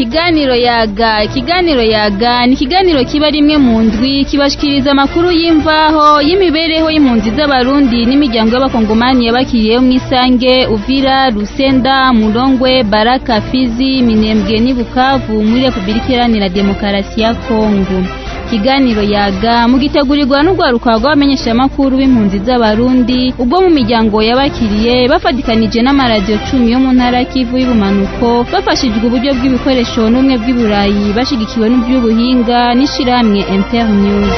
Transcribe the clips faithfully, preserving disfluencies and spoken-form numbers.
Ikiganiro yaga ikiganiro yaga ni ikiganiro kiba rimwe mu ndwi kibashikiriza amakuru y'imvaho y'imibereho y'impunzi z'abarundi n'imiryango y'abakongomani yabakiriye mu Isange, Uvira, Rusenda, Murongwe, Baraka, Fizi, Minembwe ni Bukavu muri Republika Iharanira Demokarasi ya Kongo. Ikiganiro yaga mugitegurirwa n'urwaruka rw'abamenyesha amakuru b'impunzi z'abarundi ubwo mu miryango yabakiriye bafadikanije n'amaradio cumi yo mu ntara Kivu y'ubumanuko bafashijwe uburyo bw'ibikoresho n'umwe bw'iburayi bashigikiwe n'uby'ubuhinga n'ishiramwe Internews.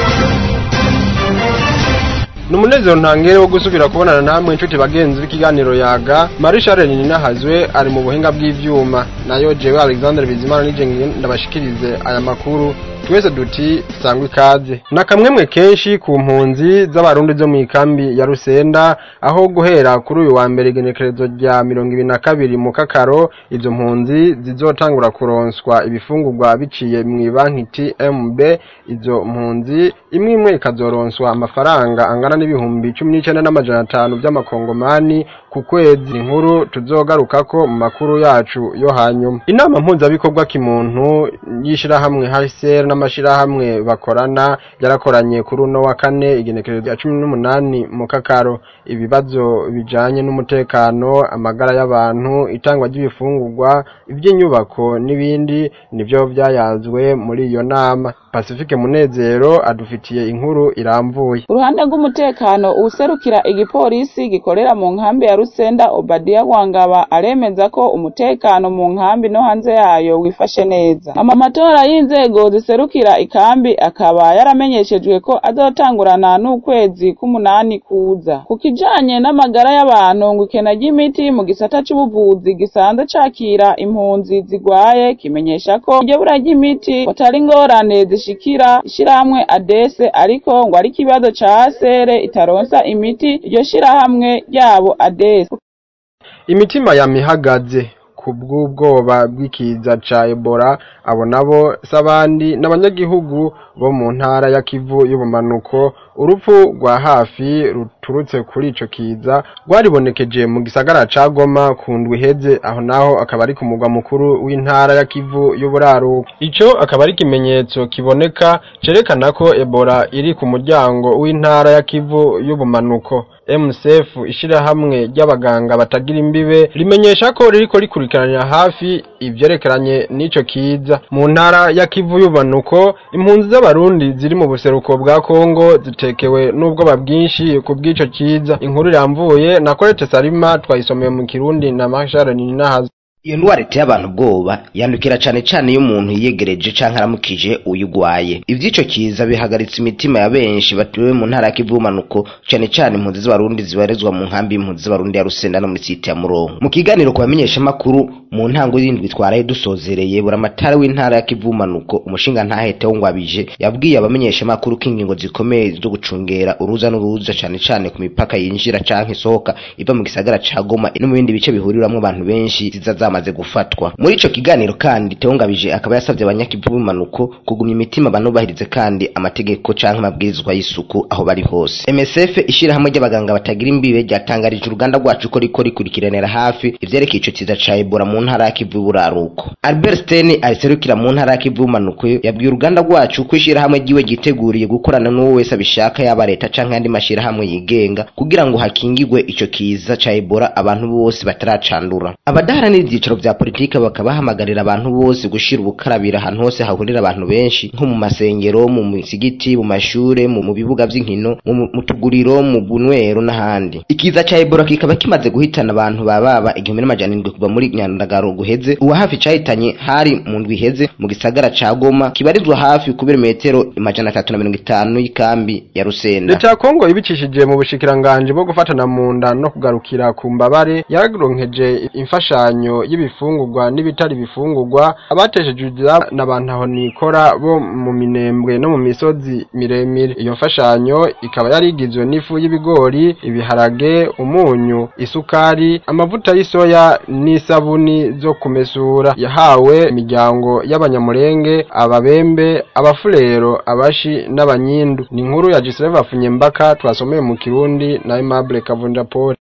Numunezero ntangere wo gusubira kubonana namwe inshuti bagenzi b'ikiganiro yaga. Marie Charles Ninahazwe ari mu buhinga bw'ivyuma, nayo jewe Alexander Bizimana nije ndabashikirize aya makuru. Twese duti sangwe ikaze. Na kamwemwe kenshi ku mpunzi z'abarundi zo mu ikambi ya Rusenda, aho guhera kuri uyu wa mbere igenekerezo rya mirongo ibiri na kabiri mu Kakaro, izo mpunzi zizotangura kuronswa ibifungurwa biciye mu banki T M B. Izo mpunzi imwe imwe ikazoronswa amafaranga angana n'ibihumbi cumi n'icenda n'amajana atanu by'amakongomani ku kwezi. Inkuru tuzogarukako mu makuru yacu yo hanyuma. Inama mpuzabikorwa kimuntu yishira hamwe H C R n'amashirahamwe bakorana yarakoranye kuri uno wa kane igenekerezo rya cumi n'umunani mu Kakaro. Ibibazo bijanye n'umutekano, amagara y'abantu, itangwa ry'ibifungurwa, iby'inyubako n'ibindi nivyo byayazwe muri iyo nama. Pacifique Munezero adufitiye inkuru iramvuye. Uruhande rw'umutekano userukira igipolisi gikorera mu nkambi ya Rusenda, Obadia Wangaba aremeza ko umutekano mu nkambi no hanze yayo wifashe neza. Amatora y'inzego ziserukira ikambi akaba yaramenyeshejwe ko azotangurana n'ukwezi k'umunani kuza. Kukijanye n'amagara y'abantu ngo ikena ry'imiti mu gisata c'ubuvuzi gisanzwe cakira impunzi zigwaye kimenyesha ko iryo bura ry'imiti batari ngorane zishikira ishiramwe Adese, ariko ngo ari kibazo ca sere itaronsa imiti iryo shirahamwe ryabo Adese. Imitima yamihagaze kubw'ubwoba bw'ikiza ca Ebola, abo nabo sabandi n'abanyagihugu bo mu ntara ya Kivu y'ubumanuko. Urupfu rwa hafi ruturutse kuri ico kiza rwaribonekeje mu gisagara ca Goma ku ndwi iheze, aho naho akaba ari ku mugwa mukuru w'intara ya Kivu y'uburaruko. Ico akaba ari kimenyetso kiboneka cerekana ko Ebola iri ku muryango w'intara ya Kivu y'ubumanuko. M S F ishirahamwe ry'abaganga batagira imbibe rimenyesha ko ririko rikurikiranira hafi ivyerekeranye n'ico kiza. Mu ntara ya Kivu y'ubumanuko impunzi z'abarundi ziri mu buseruko bwa Kongo zitekewe n'ubwoba bwinshi ku bw'ico kiza. Inkuru iramvuye na Colette Salima twayisomeye mu Kirundi na Marshal Ninahazwe. Iyo ndwara iteye abantu ubwoba yandukira cane cane iyo umuntu yiyegereje canke aramukije uyugwaye. Ivyico kiza bihagaritse imitima ya benshi batuwe mu ntara ya Kivu y'ubumanuko, cane cane impunzi z'abarundi zibarezwa mu nkambi y'impunzi z'abarundi ya Rusenda no muri site ya Murongo. Mu kiganiro ku bamenyesha makuru mu ntango y'indwi twaraye dusozereye, buramatari w'intara ya Kivu y'ubumanuko umushinga ntahete wongwabije yabwiye abamenyesha makuru ko ingingo zikomeye zo gucungera uruza n'uruza cane cane ku mipaka yinjira canke isohoka iva mu gisagara ca Goma no mu bindi bice bihuriramwo abantu benshi zizaza maze gufatwa. Muri ico kiganiro kandi Teongabije akaba yasavye abanyakivu b'ubumanuko kugumya imitima banubahirize kandi amategeko canke amabwirizwa y'isuku aho bari hose. M S F ishirahamwe ry'abaganga batagira imbibe ryatangarije uruganda rwacu ko riko rikurikiranira hafi ivyerekeye ico kiza ca Ebola mu ntara ya Kivu y'uburaruko. Albert Stein ariserukira mu ntara ya Kivu y'ubumanuko yabwiye uruganda rwacu ko ishirahamwe ryiwe giteguriye gukorana n'uwo wese abishaka yaba leta canke andi mashirahamwe yigenga kugira ngo hakingirwe ico kiza ca Ebola abantu bose bataracandura. Abadaharanira ivyicaro vya politike bakabahamagarira abantu bose gushira ubukarabira ahantu hose hahurira abantu benshi nko mu masengero, mu misigiti, mu mashure, mu bibuga vy'inkino, mu tuguriro, mu bunwero n'ahandi. Ikiza ca Ebola kikaba kimaze guhitana abantu bababa igihumbi n'amajana indwi kuva muri Nyandagaro guheze. Uwa hafi cahitanye hari mu ndwi iheze mu gisagara ca Goma kibarizwa hafi ku birometero amajana atatu na mirongo itanu y'ikambi ya Rusenda. Leta ya Kongo ibicishije mu bushikiranganje bwo gufatana mu nda no kugarukira ku mbabare yararonkeje imfashanyo y'ibifungurwa n'ibitari bifungurwa abatesheje n'abantu aho nikora bo mu Minembwe no mu misozi miremire. Iyo mfashanyo ikaba yari igizwe n'ifu y'ibigori, ibiharage, umunyu, isukari, amavuta y'isoya n'isabuni zo kumesura. Yahawe imiryango y'abanyamurenge, ababembe, abafurero, abashi n'abanyindu. Ni inkuru ya Gisele Bafunyembaka twasomeye mu Kirundi na Aimable Kavunda Paul.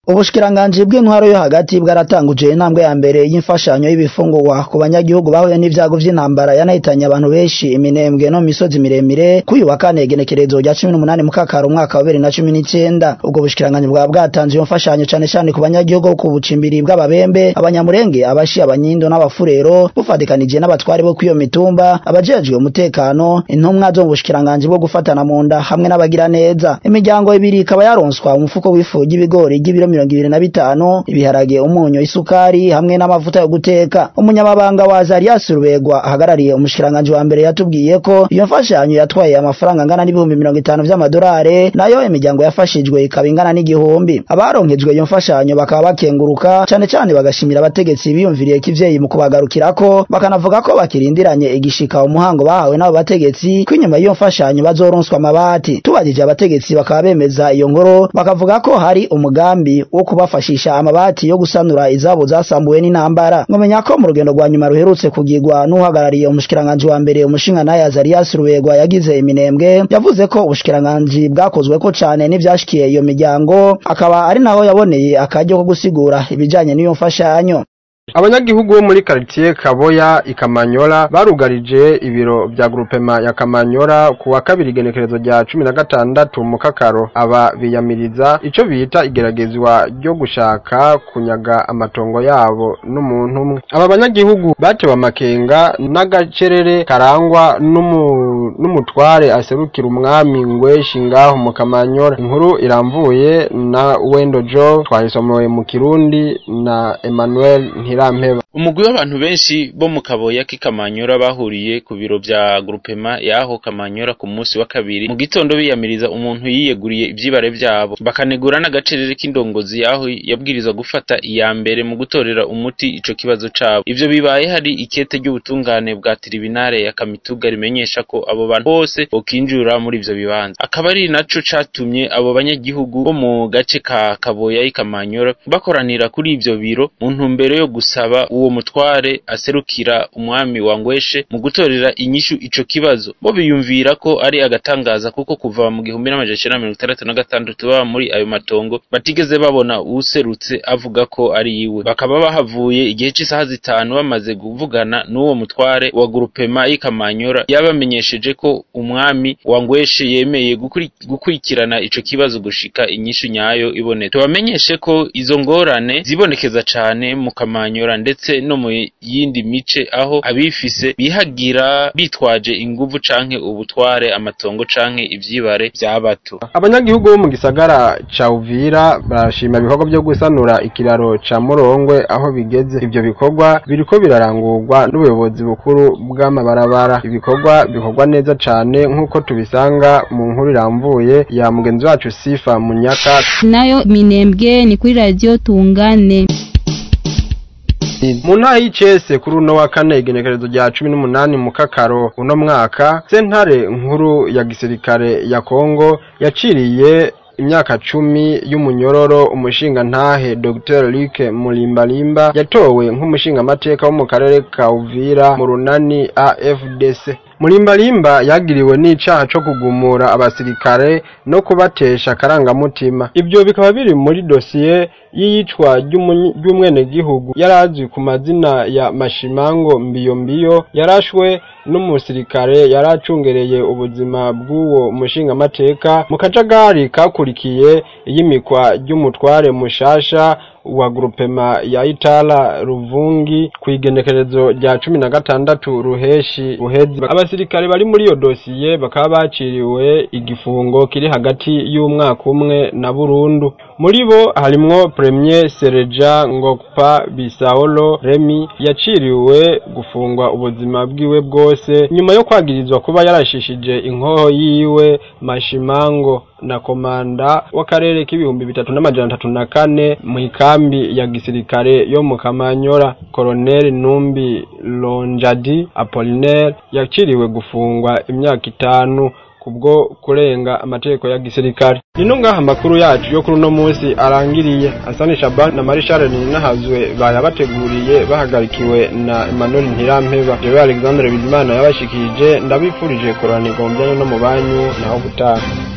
Ubushikiranganji bw'intwaro yo hagati bwaratanguje intambwe ya mbere y'imfashanyo y'ibifungurwa ku banyagihugu bahuye n'ivyago vy'intambara yanahitanye abantu benshi iminembwe no misozi miremire kuyu wa kane genekerezo rya cumi n'umunani mu kakaro umwaka wa bibiri na cumi n'icenda. Ubwo bushikiranganji bwa bwatanze iyo mfashanyo cane cane ku banyagihugu ku bucimbiri bw'ababembe, abanyamurenge, abashi, abanyindo n'abafurero, bufadikanije n'abatwari bo kwiyo mitumba, abajejwe umutekano, intumwa zo mu bushikiranganji bwo gufatana mu nda hamwe n'abagira neza. Imiryango ibiri ikaba yaronswa umufuko w'ifu y'ibigori y'ibiro mirongo ibiri na bitanu, ibiharage, umunyu, isukari hamwe n'amavuta yo guteka. Umunyamabanga wa Zarias Rubegwa ahagarariye umushikiranganji wa mbere yatubwiye ko iyo mfashanyo yatwaye amafaranga angana n'ibihumbi mirongo itanu vy'amadolari, nayo imiryango yafashijwe ikaba ingana n'igihumbi. Abaronkejwe iyo mfashanyo bakaba bakenguruka cane cane bagashimira abategetsi biyumviriye k'ivyeyi mu kubagarukirako, bakanavuga ko bakirindiranye igishika umuhango bahawe n'abo bategetsi ko inyuma y'iyo mfashanyo bazoronswa amabati. Tubajije abategetsi bakaba bemeza iyo ngoro, bakavuga ko hari umugambi wo kubafashisha amabati yo gusanura izabo zasambuwe n'intambara. Ngomenya ko mu rugendo rwa nyuma ruherutse kugirwa n'uhagarariye umushikiranganji wa mbere umushinga naye Zarias Rubegwa yagize iminembwe, yavuze ko ubushikiranganji bwakozwe ko cane n'ivyashikiye iyo miryango, akaba ari naho yaboneye akaryo ko gusigura ibijanye n'iyo mfashanyo. Abanyagihugu bo muri quartier Kaboya Ikamanyola barugarije ibiro vya groupement ya Kamanyola ku wa kabiri genekerezo rya cumi na gatandatu mu kakaro. Aba biyamiriza ico bita igeragezwa ryo gushaka kunyaga amatongo yabo n'umuntu umwe. Aba banyagihugu batewe amakenga n'agacerere karangwa n'umutware aserukira umwami Ngweshi ngaho mu Kamanyola. Inkuru iramvuye na Wendo Jo, twayisomoye mu Kirundi na Emmanuel Ntirampeba. Umugwi w'abantu benshi bo mu Kaboya k'Ikamanyola bahuriye ku biro vya groupement yaho Kamanyola ku munsi wa kabiri mu gitondo biyamiriza umuntu yiyeguriye ivyibare vyabo, bakanegura n'agacerere k'indongozi yaho yabwirizwa gufata iya mbere mu gutorera umuti ico kibazo cabo. Ivyo bibaye hari ikete ry'ubutungane bwa tribunale ya Kamituga rimenyesha ko abo bantu bose bokinjura muri ivyo bibanza. Akaba ari naco catumye abo banyagihugu bo mu gace ka Kaboya Ikamanyola bakoranira kuri ivyo biro mu ntumbero yo gusaba uwo mutware aserukira umwami wa Ngweshe mu gutorera inyishu ico kibazo. Bo biyumvira ko ari agatangaza kuko kuva mu gihumbi n'amajana mirongo itandatu na gatandatu baba muri ayo matongo batigeze babona userutse avuga ko ari iwe. Bakaba bahavuye igihe cy'isaha zitanu bamaze kuvugana n'uwo mutware wa groupement y'Ikamanyola, yabamenyesheje ko umwami wa Ngweshe yemeye gukurikirana ico kibazo gushika inyishu nyayo ibonetse. Tubamenyeshe ko izo ngorane zibonekeza cane mu Kamanyola ndetse no mu yindi mice aho abifise bihagira bitwaje inguvu canke ubutware amatongo canke ivyibare vyabato. Abanyagihugu bo mu gisagara ca Uvira barashima ibikorwa byo gusanura ikiraro ca Murongwe aho bigeze. Ivyo bikorwa biriko birarangurwa n'ubuyobozi bukuru bw'amabarabara. Ibikorwa bikorwa neza cane nk'uko tubisanga mu nkuru iramvuye ya mugenzi wacu Sifa Munyaka. Nayo Minembwe ni kuri radio Tungane. Mu ntara y'Icese kuri uno wa kane igenekerezo rya cumi n'umunani mu kakaro uno mwaka, sentare nkuru ya gisirikare ya Kongo yaciriye imyaka cumi y'umunyororo umushinga ntahe Docteur Luc Mulimbalimba yatowe nk'umushinga amateka wo mu karere ka Uvira mu runani A F D C. Mulimbalimba yagiriwe n'icaha co kugumura abasirikare no kubatesha karangamutima. Ibyo bikaba biri muri dosiye y'iyicwa ry'umwene gihugu yarazwi ku mazina ya Mashimango Mbiyo Mbiyo, yarashwe n'umusirikare yaracungereye ubuzima bw'uwo mushinga amateka mu kajagari kakurikiye iyimikwa ry'umutware mushasha wa groupement ya Itala Ruvungi kwigenekerezo rya cumi na gatandatu ruheshi uhezi. Abasirikare bari muri iyo dosiye bakaba baciriwe igifungo kiri hagati y'umwaka umwe na burundu. Muri bo harimwo Premier Sereja Ngokpa Bisaolo Remi yaciriwe gufungwa ubuzima bwiwe bwose nyuma yo kwagirizwa kuba yarashishije inkoho yiwe Mashimango na komanda w'akarere k'ibihumbi bitatu n'amajana atatu na kane mu ikambi ya gisirikare yo mu Kamanyola. Colonel Numbi Lonjadi Apollinaire yaciriwe gufungwa imyaka itanu kubwo kurenga amategeko ya gisirikare. Nino ngaha makuru yacu yo kuri no munsi arangiriye. Hasani Shaban na Marishal Ninahazwe bayabateguriye bahagarikiwe na Emmanuel Ntirampeba. Jewe Alexandre Bizimana yabashikije, ndabifurije korana igombyanye no mu banyu naho gutaha.